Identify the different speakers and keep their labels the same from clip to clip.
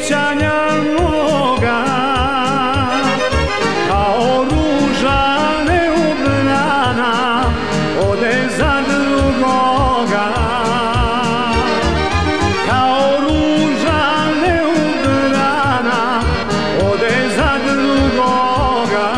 Speaker 1: sjećanja moga, kao ruža neubrana, ode za drugoga. Kao ruža neubrana, ode za drugoga.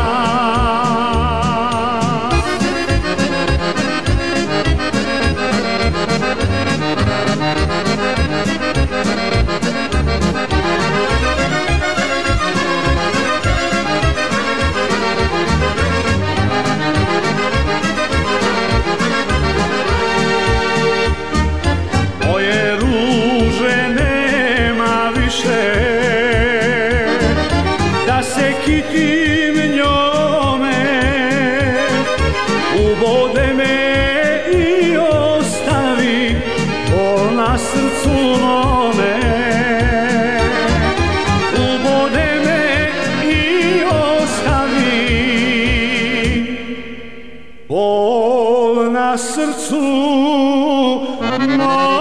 Speaker 1: Moje ruže nema više, da se kitim njome, ubode me i ostavi bol na srcu mome. Ubode me i ostavi bol na srcu mome.